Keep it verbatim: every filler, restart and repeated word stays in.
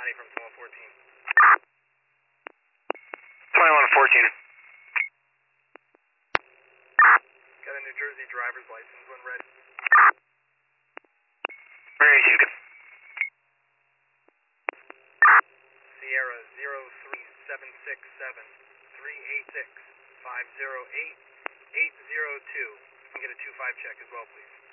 Johnny from twenty-one fourteen. twenty-one fourteen. Got a New Jersey driver's license when ready. Very good. Sierra zero three seven six seven three eight six five zero eight eight zero two. You can get a two five check as well, please.